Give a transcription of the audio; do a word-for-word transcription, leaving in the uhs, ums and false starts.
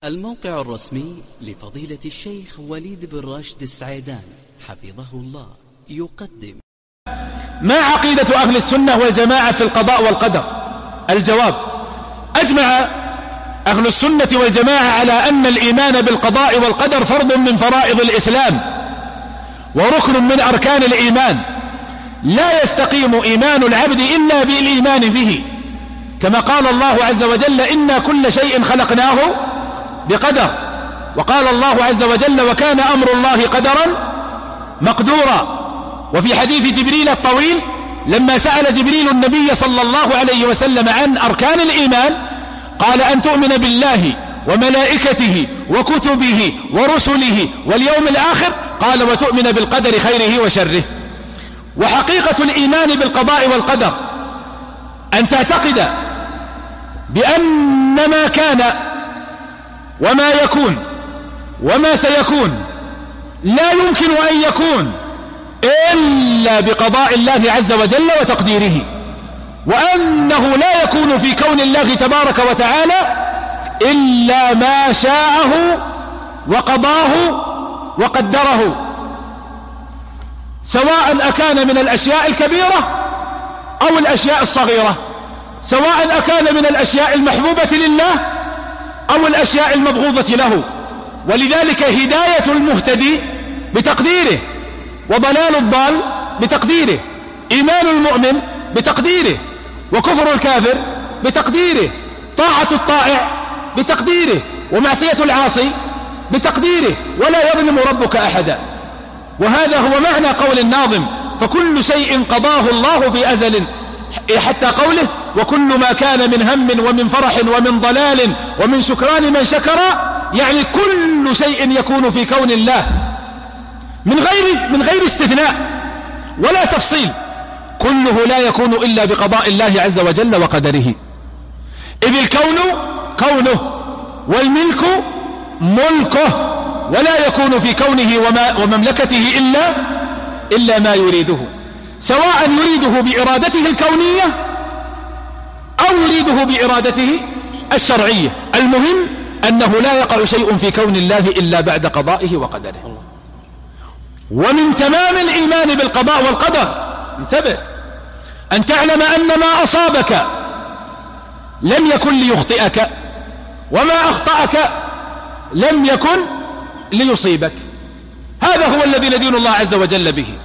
الموقع الرسمي لفضيلة الشيخ وليد بن راشد السعيدان حفظه الله يقدم: ما عقيدة أهل السنة والجماعة في القضاء والقدر؟ الجواب: أجمع أهل السنة والجماعة على أن الإيمان بالقضاء والقدر فرض من فرائض الإسلام وركن من أركان الإيمان، لا يستقيم إيمان العبد إلا بالإيمان به، كما قال الله عز وجل: إنا كل شيء خلقناه بقدر. وقال الله عز وجل: وكان أمر الله قدرا مقدورا. وفي حديث جبريل الطويل لما سأل جبريل النبي صلى الله عليه وسلم عن أركان الإيمان قال: أن تؤمن بالله وملائكته وكتبه ورسله واليوم الآخر، قال: وتؤمن بالقدر خيره وشره. وحقيقة الإيمان بالقضاء والقدر أن تعتقد بأن ما كان وما يكون وما سيكون لا يمكن أن يكون إلا بقضاء الله عز وجل وتقديره، وأنه لا يكون في كون الله تبارك وتعالى إلا ما شاءه وقضاه وقدره، سواء أكان من الأشياء الكبيرة أو الأشياء الصغيرة، سواء أكان من الأشياء المحبوبة لله أو الأشياء المبغوضة له. ولذلك هداية المهتدي بتقديره، وضلال الضال بتقديره، إيمان المؤمن بتقديره، وكفر الكافر بتقديره، طاعة الطائع بتقديره، ومعصية العاصي بتقديره، ولا يظلم ربك أحدا. وهذا هو معنى قول الناظم: فكل شيء قضاه الله في أزل، حتى قوله: وكل ما كان من هم ومن فرح ومن ضلال ومن شكران من شكر، يعني كل شيء يكون في كون الله من غير من غير استثناء ولا تفصيل، كله لا يكون إلا بقضاء الله عز وجل وقدره. إذ الكون كونه والملك ملكه، ولا يكون في كونه وما ومملكته إلا إلا ما يريده، سواء يريده بإرادته الكونية أو يريده بإرادته الشرعية. المهم أنه لا يقع شيء في كون الله إلا بعد قضائه وقدره. ومن تمام الإيمان بالقضاء والقدر، انتبه، أن تعلم أن ما أصابك لم يكن ليخطئك، وما أخطأك لم يكن ليصيبك. هذا هو الذي ندين الله عز وجل به.